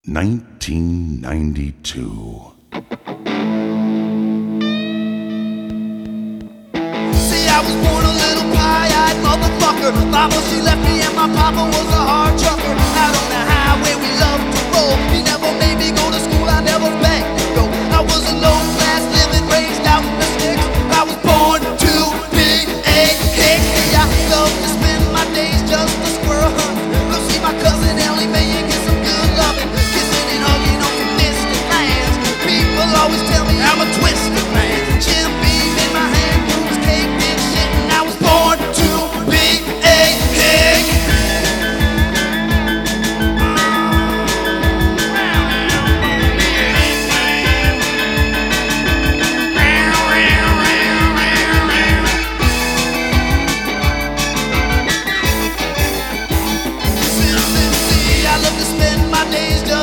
1992. See, I was born a little pie-eyed motherfucker. Mama, she left me and my papa was a hard trucker. Out on the highway we loved to